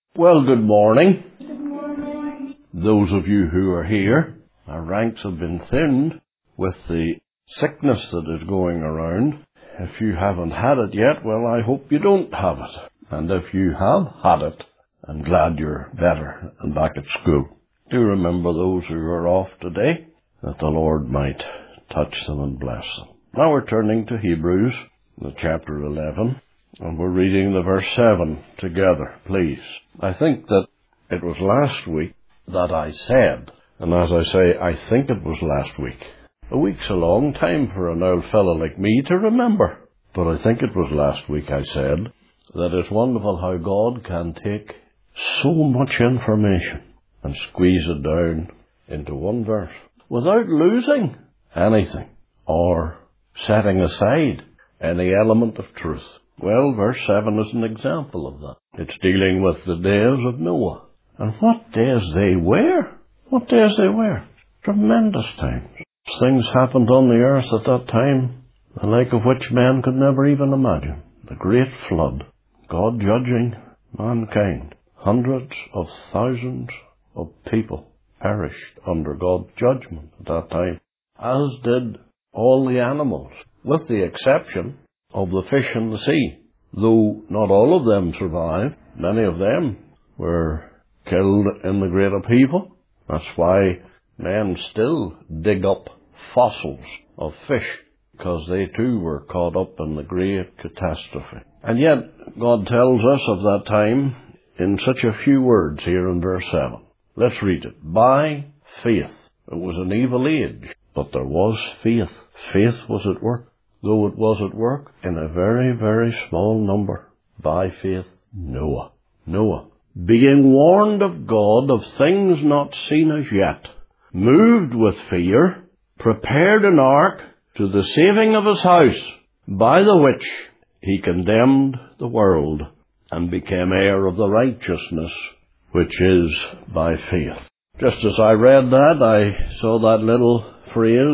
Well, good morning. Good morning. Those of you who are here, our ranks have been thinned with the sickness that is going around. If you haven't had it yet, well, I hope you don't have it. And if you have had it, I'm glad you're better and back at school. Do remember those who are off today, that the Lord might touch them and bless them. Now we're turning to Hebrews, the chapter 11. And we're reading the verse 7 together, please. I think that it was last week that I said, and as I say, I think it was last week. A week's a long time for an old fellow like me to remember. But I think it was last week I said that it's wonderful how God can take so much information and squeeze it down into one verse without losing anything or setting aside any element of truth. Well, verse 7 is an example of that. It's dealing with the days of Noah. And what days they were? What days they were? Tremendous times. Things happened on the earth at that time, the like of which man could never even imagine. The great flood. God judging mankind. Hundreds of thousands of people perished under God's judgment at that time, as did all the animals, with the exception of the fish in the sea. Though not all of them survived, many of them were killed in the great upheaval. That's why men still dig up fossils of fish, because they too were caught up in the great catastrophe. And yet, God tells us of that time in such a few words here in verse 7. Let's read it. By faith. It was an evil age, but there was faith. Faith was at work. Though it was at work in a very, very small number. By faith, Noah. Noah, being warned of God of things not seen as yet, moved with fear, prepared an ark to the saving of his house, by the which he condemned the world, and became heir of the righteousness which is by faith. Just as I read that, I saw that little phrase,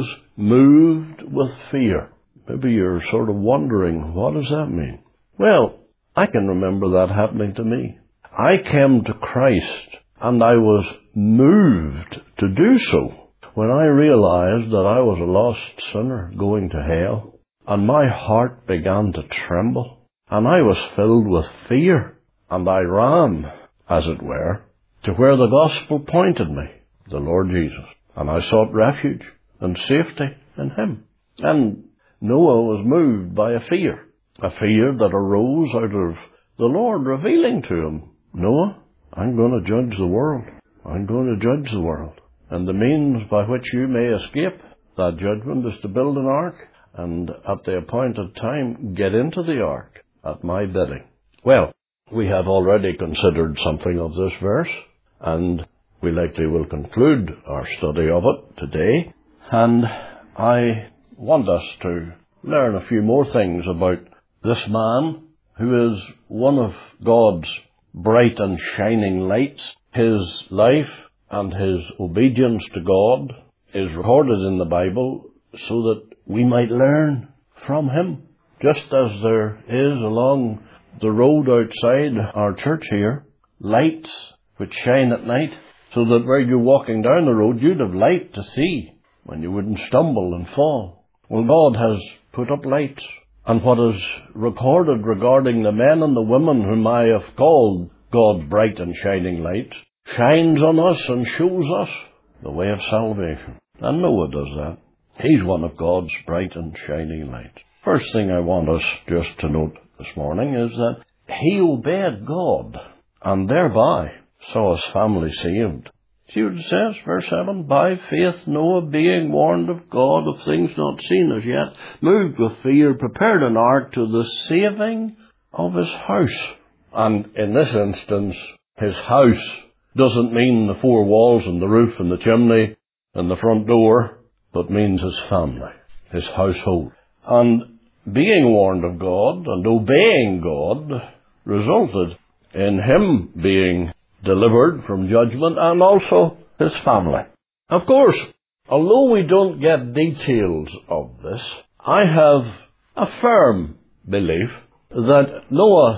moved with fear. Maybe you're sort of wondering, what does that mean? Well, I can remember that happening to me. I came to Christ, and I was moved to do so when I realized that I was a lost sinner going to hell, and my heart began to tremble, and I was filled with fear, and I ran, as it were, to where the gospel pointed me, the Lord Jesus, and I sought refuge and safety in Him. And Noah was moved by a fear that arose out of the Lord revealing to him, Noah, I'm going to judge the world. I'm going to judge the world. And the means by which you may escape that judgment is to build an ark, and at the appointed time get into the ark at my bidding. Well, we have already considered something of this verse, and we likely will conclude our study of it today. And I want us to learn a few more things about this man who is one of God's bright and shining lights. His life and his obedience to God is recorded in the Bible so that we might learn from him. Just as there is along the road outside our church here, lights which shine at night, so that where you're walking down the road you'd have light to see when you wouldn't stumble and fall. Well, God has put up lights, and what is recorded regarding the men and the women whom I have called God's bright and shining lights shines on us and shows us the way of salvation. And Noah does that. He's one of God's bright and shining lights. First thing I want us just to note this morning is that he obeyed God, and thereby saw his family saved. See what it says, verse 7, by faith Noah, being warned of God of things not seen as yet, moved with fear, prepared an ark to the saving of his house. And in this instance, his house doesn't mean the four walls and the roof and the chimney and the front door, but means his family, his household. And being warned of God and obeying God resulted in him being delivered from judgment, and also his family. Of course, although we don't get details of this, I have a firm belief that Noah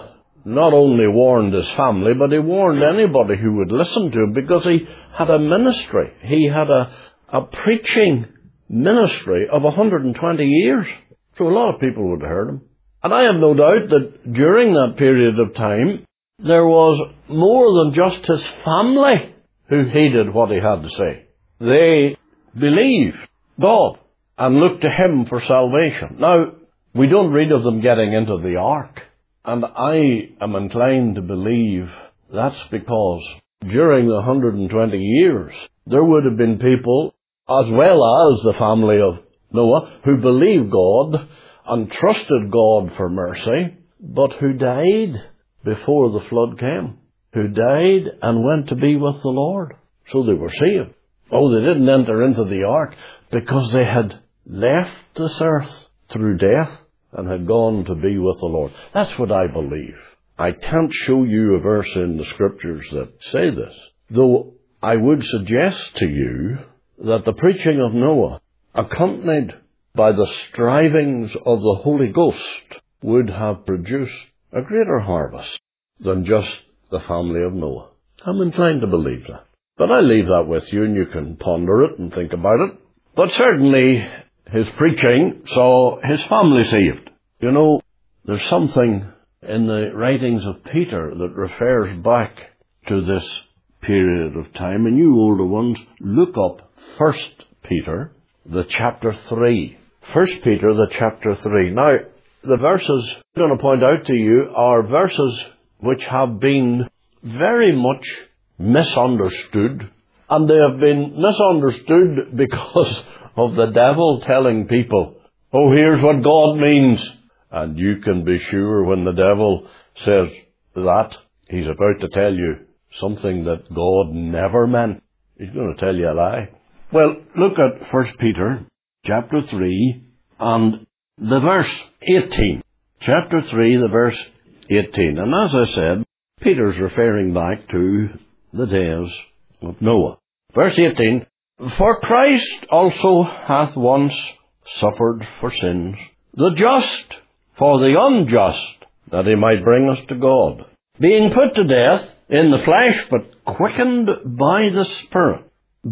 not only warned his family, but he warned anybody who would listen to him, because he had a ministry. He had a preaching ministry of 120 years. So a lot of people would have heard him. And I have no doubt that during that period of time, there was more than just his family who heeded what he had to say. They believed God and looked to him for salvation. Now, we don't read of them getting into the ark. And I am inclined to believe that's because during the 120 years, there would have been people, as well as the family of Noah, who believed God and trusted God for mercy, but who died before the flood came, who died and went to be with the Lord. So they were saved. Oh, they didn't enter into the ark because they had left this earth through death and had gone to be with the Lord. That's what I believe. I can't show you a verse in the Scriptures that say this, though I would suggest to you that the preaching of Noah, accompanied by the strivings of the Holy Ghost, would have produced a greater harvest than just the family of Noah. I'm inclined to believe that. But I leave that with you, and you can ponder it and think about it. But certainly his preaching saw his family saved. You know, there's something in the writings of Peter that refers back to this period of time. And you older ones, look up 1 Peter, the chapter 3. 1 Peter, the chapter 3. Now, the verses I'm going to point out to you are verses which have been very much misunderstood. And they have been misunderstood because of the devil telling people, oh, here's what God means. And you can be sure when the devil says that, he's about to tell you something that God never meant. He's going to tell you a lie. Well, look at 1 Peter chapter 3 and the verse 18. Chapter 3, the verse 18. And as I said, Peter's referring back to the days of Noah. Verse 18, for Christ also hath once suffered for sins, the just for the unjust, that he might bring us to God, being put to death in the flesh, but quickened by the Spirit,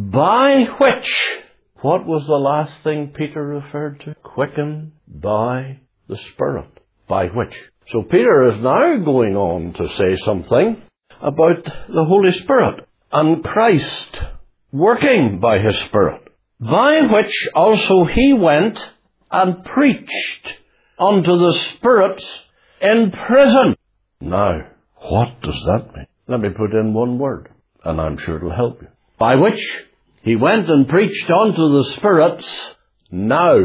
by which, what was the last thing Peter referred to? Quickened by the Spirit, by which. So Peter is now going on to say something about the Holy Spirit and Christ working by his Spirit, by which also he went and preached unto the spirits in prison. Now, what does that mean? Let me put in one word, and I'm sure it'll help you. By which he went and preached unto the spirits now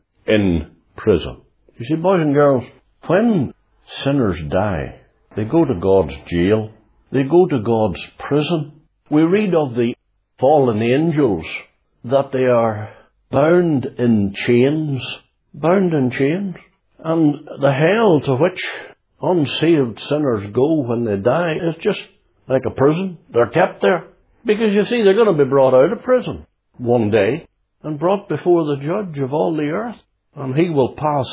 in prison. You see, boys and girls, when sinners die, they go to God's jail. They go to God's prison. We read of the fallen angels that they are bound in chains. Bound in chains. And the hell to which unsaved sinners go when they die is just like a prison. They're kept there. Because you see, they're going to be brought out of prison one day and brought before the judge of all the earth. And he will pass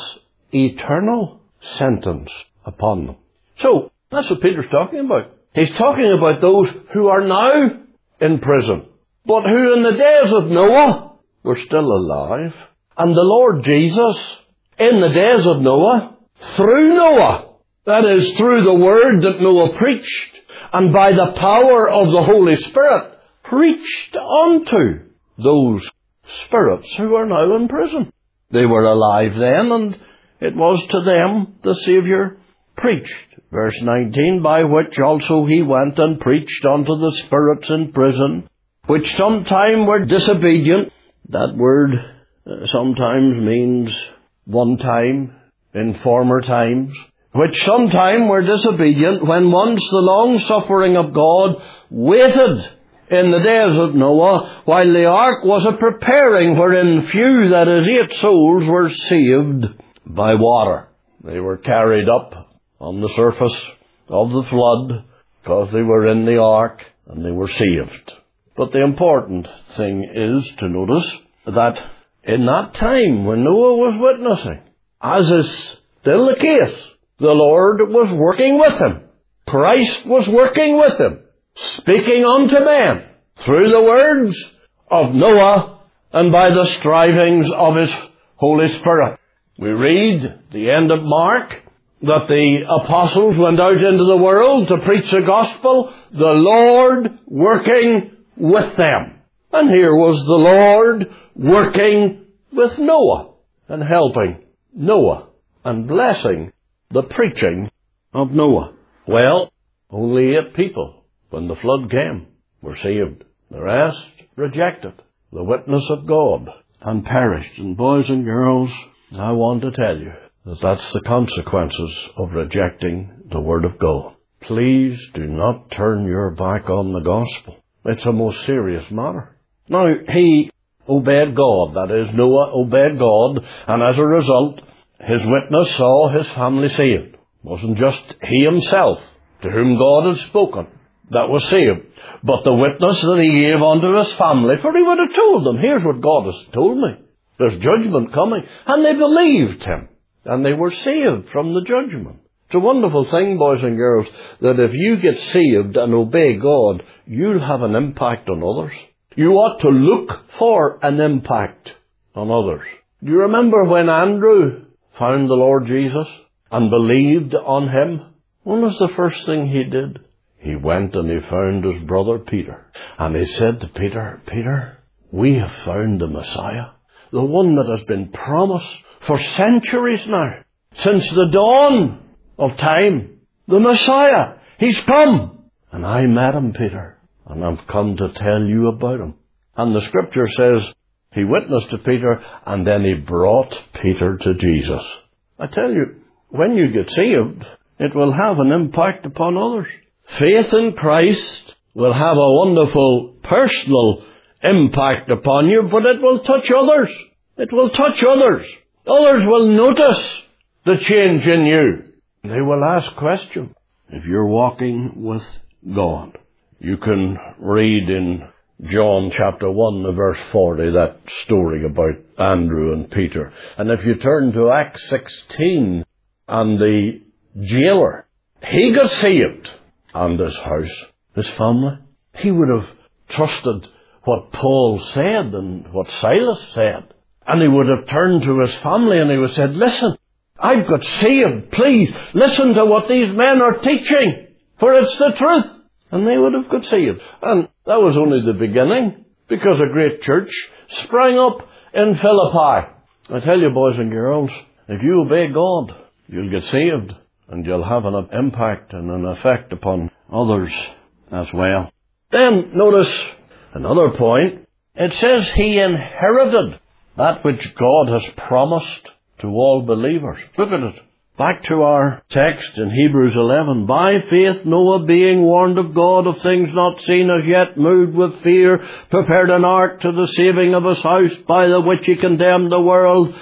eternal sentence upon them. So, that's what Peter's talking about. He's talking about those who are now in prison, but who in the days of Noah were still alive. And the Lord Jesus, in the days of Noah, through Noah, that is, through the word that Noah preached, and by the power of the Holy Spirit, preached unto those spirits who are now in prison. They were alive then, and it was to them the Saviour preached. Verse 19, by which also he went and preached unto the spirits in prison, which sometime were disobedient. That word sometimes means one time, in former times. Which sometime were disobedient, when once the long suffering of God waited in the days of Noah, while the ark was a preparing, wherein few, that is 8 souls, were saved by water. They were carried up on the surface of the flood because they were in the ark and they were saved. But the important thing is to notice that in that time when Noah was witnessing, as is still the case, the Lord was working with him. Christ was working with him, speaking unto men through the words of Noah and by the strivings of his Holy Spirit. We read the end of Mark that the apostles went out into the world to preach the gospel, the Lord working with them. And here was the Lord working with Noah and helping Noah and blessing the preaching of Noah. Well, only 8 people, when the flood came, were saved. The rest rejected the witness of God and perished. And boys and girls, I want to tell you that that's the consequences of rejecting the Word of God. Please do not turn your back on the gospel. It's a most serious matter. Now, he obeyed God. That is, Noah obeyed God, and as a result, his witness saw his family saved. It wasn't just he himself, to whom God had spoken, that was saved, but the witness that he gave unto his family, for he would have told them, here's what God has told me. There's judgment coming. And they believed him, and they were saved from the judgment. It's a wonderful thing, boys and girls, that if you get saved and obey God, you'll have an impact on others. You ought to look for an impact on others. Do you remember when Andrew found the Lord Jesus and believed on him? What was the first thing he did? He went and he found his brother Peter. And he said to Peter, Peter, we have found the Messiah, the one that has been promised for centuries now, since the dawn of time. The Messiah, he's come. And I met him, Peter, and I've come to tell you about him. And the scripture says he witnessed to Peter, and then he brought Peter to Jesus. I tell you, when you get saved, it will have an impact upon others. Faith in Christ will have a wonderful personal impact upon you, but it will touch others. It will touch others. Others will notice the change in you. They will ask questions. If you're walking with God, you can read in John chapter 1, verse 40, that story about Andrew and Peter. And if you turn to Acts 16 and the jailer, he got saved, and his house, his family. He would have trusted what Paul said and what Silas said. And he would have turned to his family and he would have said, listen, I've got saved. Please listen to what these men are teaching, for it's the truth. And they would have got saved. And that was only the beginning, because a great church sprang up in Philippi. I tell you, boys and girls, if you obey God, you'll get saved, and you'll have an impact and an effect upon others as well. Then notice another point. It says he inherited that which God has promised to all believers. Look at it. Back to our text in Hebrews 11. By faith Noah, being warned of God of things not seen as yet, moved with fear, prepared an ark to the saving of his house, by the which he condemned the world,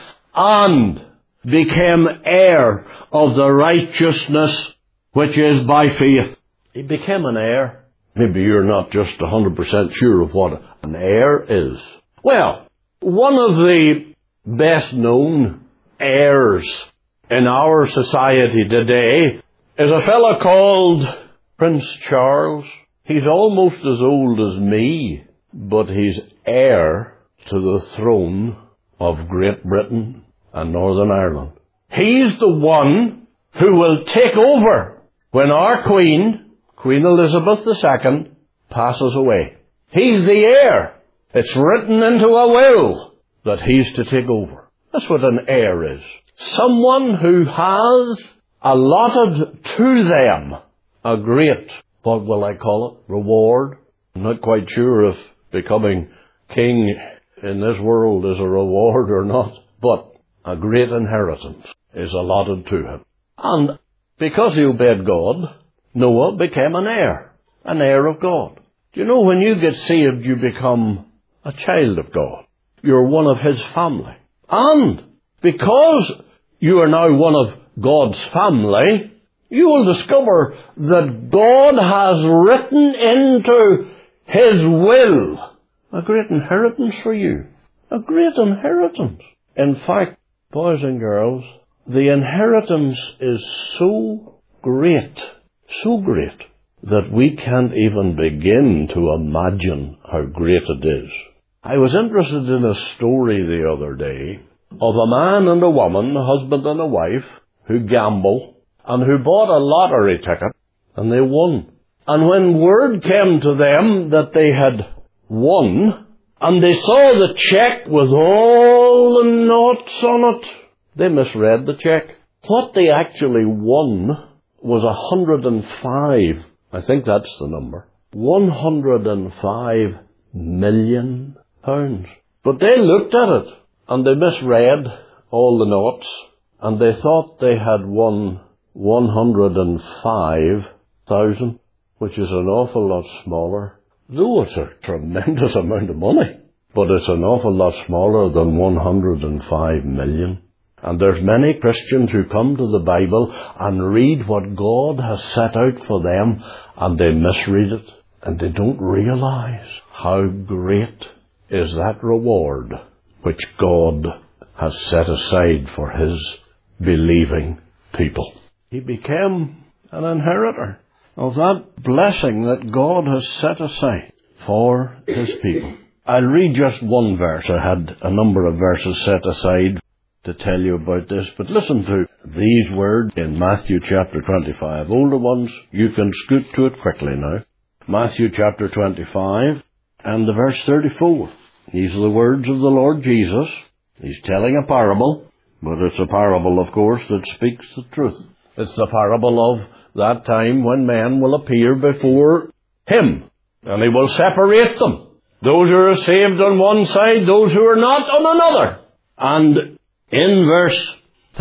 and became heir of the righteousness which is by faith. He became an heir. Maybe you're not just 100% sure of what an heir is. Well, one of the best known heirs in our society today is a fellow called Prince Charles. He's almost as old as me, but he's heir to the throne of Great Britain and Northern Ireland. He's the one who will take over when our Queen Elizabeth II, passes away. He's the heir. It's written into a will that he's to take over. That's what an heir is. Someone who has allotted to them a great, what will I call it, reward. I'm not quite sure if becoming king in this world is a reward or not, but a great inheritance is allotted to him. And because he obeyed God, Noah became an heir of God. Do you know, when you get saved, you become a child of God. You're one of his family. And because you are now one of God's family, you will discover that God has written into his will a great inheritance for you. A great inheritance. In fact, boys and girls, the inheritance is so great, So great that we can't even begin to imagine how great it is. I was interested in a story the other day of a man and a woman, a husband and a wife, who gamble and who bought a lottery ticket and they won. And when word came to them that they had won, and they saw the check with all the noughts on it, they misread the check. What they actually won was 105, I think that's the number, 105 million pounds. But they looked at it, and they misread all the noughts, and they thought they had won 105,000, which is an awful lot smaller. Though it's a tremendous amount of money, but it's an awful lot smaller than 105 million. And there's many Christians who come to the Bible and read what God has set out for them, and they misread it, and they don't realize how great is that reward which God has set aside for His believing people. He became an inheritor of that blessing that God has set aside for His people. I'll read just one verse. I had a number of verses set aside to tell you about this, but listen to these words in Matthew chapter 25. Older ones, you can scoot to it quickly now. Matthew chapter 25 and the verse 34. These are the words of the Lord Jesus. He's telling a parable, but it's a parable, of course, that speaks the truth. It's the parable of that time when men will appear before Him, and He will separate them. Those who are saved on one side, those who are not on another. And in verse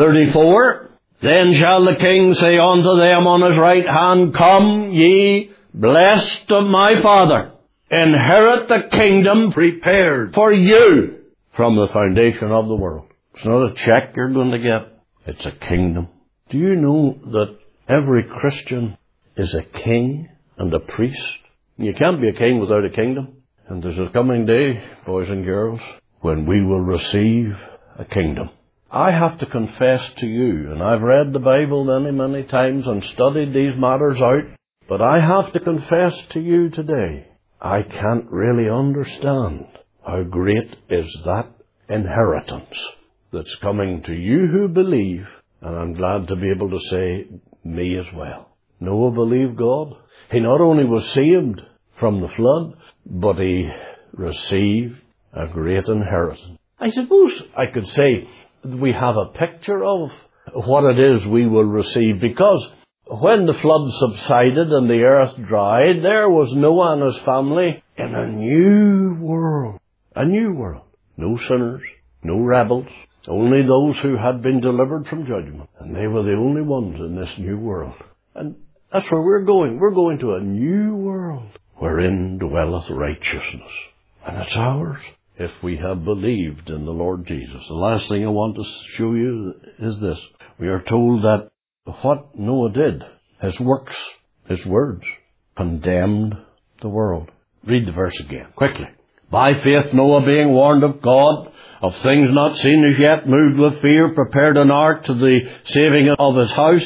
34, then shall the King say unto them on His right hand, Come ye, blessed of my Father, inherit the kingdom prepared for you from the foundation of the world. It's not a check you're going to get. It's a kingdom. Do you know that every Christian is a king and a priest? You can't be a king without a kingdom. And there's a coming day, boys and girls, when we will receive a kingdom. I have to confess to you, and I've read the Bible many, many times and studied these matters out, but I have to confess to you today, I can't really understand how great is that inheritance that's coming to you who believe, and I'm glad to be able to say, me as well. Noah believed God. He not only was saved from the flood, but he received a great inheritance. I suppose I could say we have a picture of what it is we will receive, because when the flood subsided and the earth dried, there was Noah and his family in a new world. A new world. No sinners, no rebels, only those who had been delivered from judgment. And they were the only ones in this new world. And that's where we're going. We're going to a new world wherein dwelleth righteousness. And it's ours if we have believed in the Lord Jesus. The last thing I want to show you is this. We are told that what Noah did, his works, his words, condemned the world. Read the verse again, quickly. By faith Noah, being warned of God, of things not seen as yet, moved with fear, prepared an ark to the saving of his house,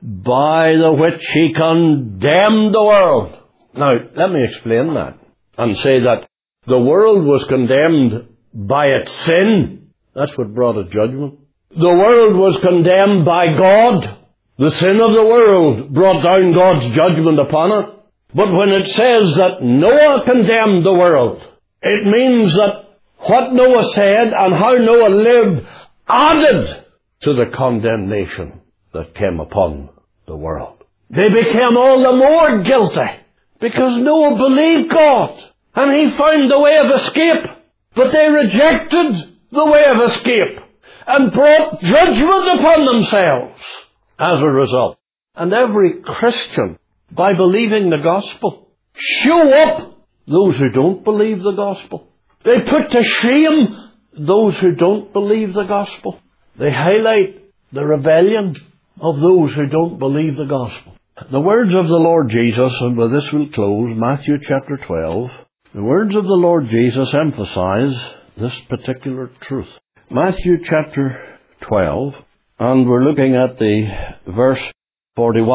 by the which he condemned the world. Now, let me explain that and say that the world was condemned by its sin. That's what brought it judgment. The world was condemned by God. The sin of the world brought down God's judgment upon it. But when it says that Noah condemned the world, it means that what Noah said and how Noah lived added to the condemnation that came upon the world. They became all the more guilty because Noah believed God and he found the way of escape. But they rejected the way of escape and brought judgment upon themselves as a result. And every Christian, by believing the gospel, show up those who don't believe the gospel. They put to shame those who don't believe the gospel. They highlight the rebellion of those who don't believe the gospel. The words of the Lord Jesus, and with this we'll close, Matthew chapter 12. The words of the Lord Jesus emphasize this particular truth. Matthew chapter 12, and we're looking at the verse 41.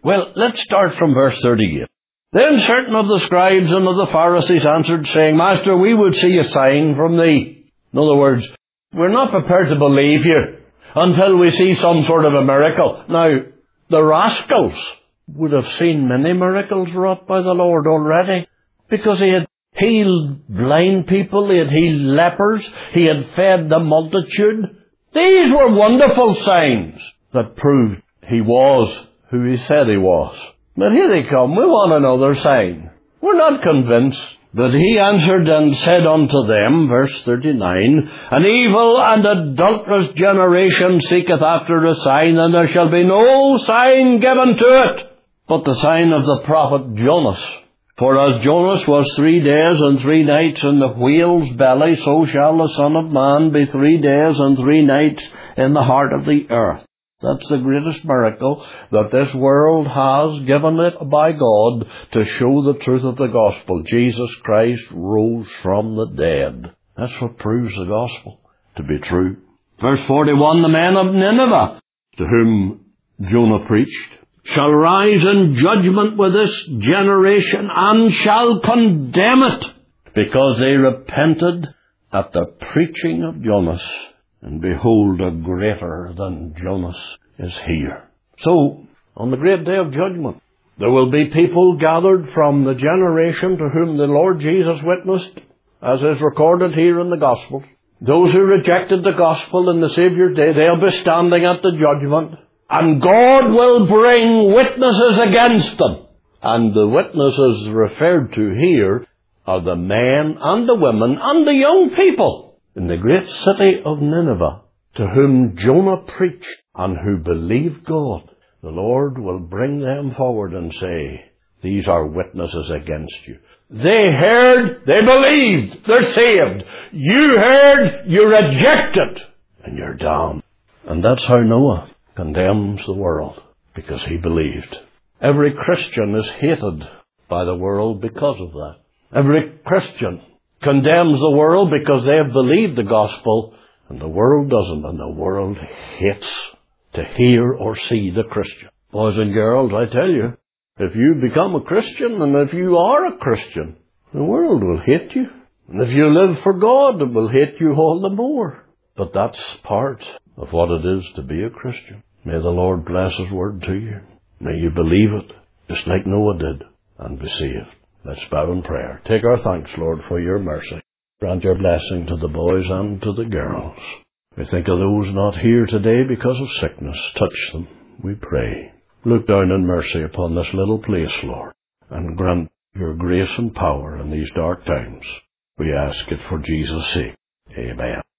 Well, let's start from verse 38. Then certain of the scribes and of the Pharisees answered, saying, Master, we would see a sign from thee. In other words, we're not prepared to believe you until we see some sort of a miracle. Now, the rascals would have seen many miracles wrought by the Lord already, because he had healed blind people, he had healed lepers, he had fed the multitude. These were wonderful signs that proved he was who he said he was. But here they come, we want another sign. We're not convinced. But he answered and said unto them, verse 39, An evil and adulterous generation seeketh after a sign, and there shall be no sign given to it, but the sign of the prophet Jonas. For as Jonas was 3 days and 3 nights in the whale's belly, so shall the Son of Man be 3 days and 3 nights in the heart of the earth. That's the greatest miracle that this world has, given it by God to show the truth of the gospel. Jesus Christ rose from the dead. That's what proves the gospel to be true. Verse 41, the men of Nineveh, to whom Jonah preached, shall rise in judgment with this generation and shall condemn it, because they repented at the preaching of Jonas. And behold, a greater than Jonas is here. So, on the great day of judgment, there will be people gathered from the generation to whom the Lord Jesus witnessed, as is recorded here in the Gospels. Those who rejected the gospel in the Saviour's day, they'll be standing at the judgment, and God will bring witnesses against them. And the witnesses referred to here are the men and the women and the young people in the great city of Nineveh, to whom Jonah preached and who believed God. The Lord will bring them forward and say, these are witnesses against you. They heard, they believed, they're saved. You heard, you rejected, and you're damned. And that's how Noah condemns the world, because he believed. Every Christian is hated by the world because of that. Every Christian condemns the world because they have believed the gospel, and the world doesn't, and the world hates to hear or see the Christian. Boys and girls, I tell you, if you become a Christian, and if you are a Christian, the world will hate you. And if you live for God, it will hate you all the more. But that's part of what it is to be a Christian. May the Lord bless His word to you. May you believe it, just like Noah did, and be saved. Let's bow in prayer. Take our thanks, Lord, for your mercy. Grant your blessing to the boys and to the girls. We think of those not here today because of sickness. Touch them, we pray. Look down in mercy upon this little place, Lord, and grant your grace and power in these dark times. We ask it for Jesus' sake. Amen.